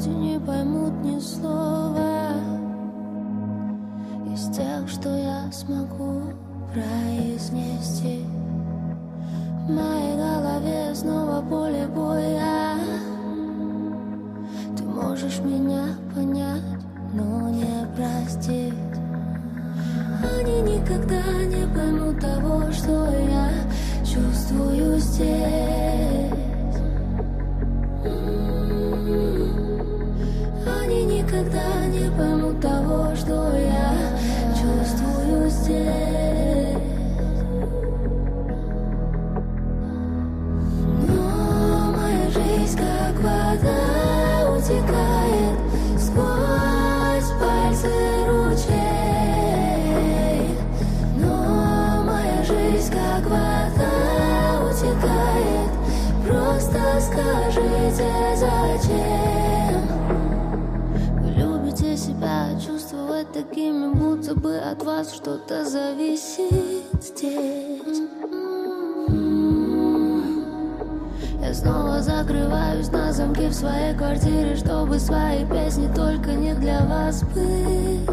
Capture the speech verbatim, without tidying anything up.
люди не поймут ни слова из тех, что я смогу произнести. В моей голове снова поле боя. Ты можешь меня понять, но не простить. Они никогда не поймут того, что я чувствую здесь. Они никогда не поймут того, что я чувствую здесь. Но моя жизнь как вода утекает сквозь пальцы ручей. Но моя жизнь как вода утекает. Просто скажите, зачем вы любите себя чувствовать такими, будто бы от вас что-то зависит здесь. Я снова закрываюсь на замке в своей квартире, чтобы свои песни только не для вас быть.